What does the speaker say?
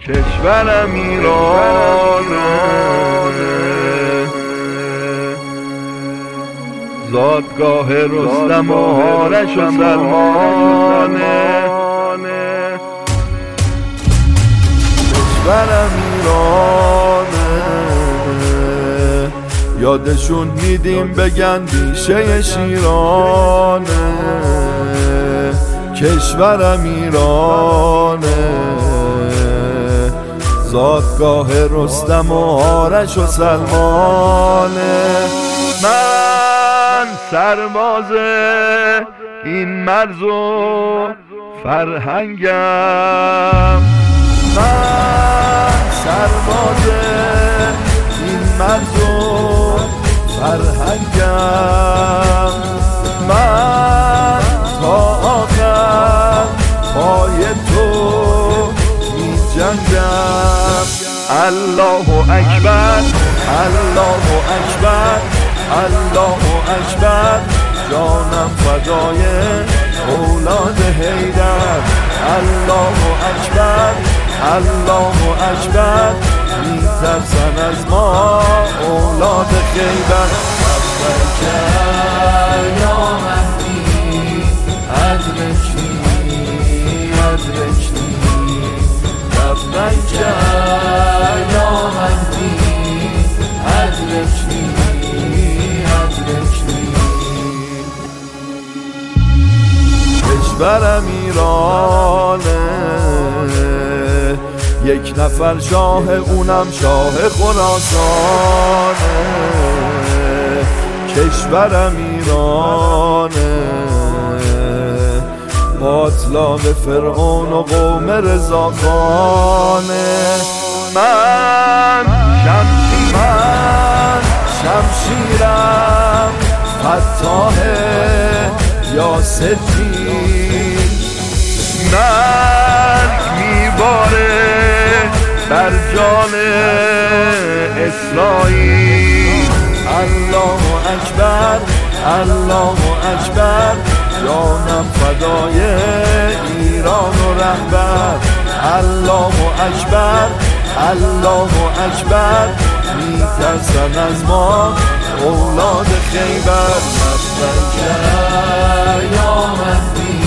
کشورم ایرانه، زادگاه رستم و آرش و سلمانه. کشورم ایرانه، یادشون میدیم بگن بیشه شیرانه. کشورم ایرانه، زادگاه رستم و آرش و سلمانه. من سرباز این مرز و فرهنگم، من سرباز این مرز و فرهنگم. من تا آخر پای تو می جنگم. الله اکبر، الله اکبر، الله اکبر، جانم فدای اولاد حیدر. الله اکبر، الله اکبر، میترسن از ما اولاد خیبر. لبیک یا مهدی ادرکنی ادرکنی، لبیک یا مهدی ادرکنی ادرکنی. کشورم ایرانه، یک نفر شاه اونم شاه خراسانه. کشورم ایرانه، باطلاق فرعون و قوم رضاخانه. من شمشیرم فتاح یا ستین، مرگ میباره بر جان اسرائیل. الله اکبر، الله اکبر، جانم فدای ایران و رهبر. الله اکبر، الله اکبر، میترسن از ما اولاد خیبر. لبیک یا مهدی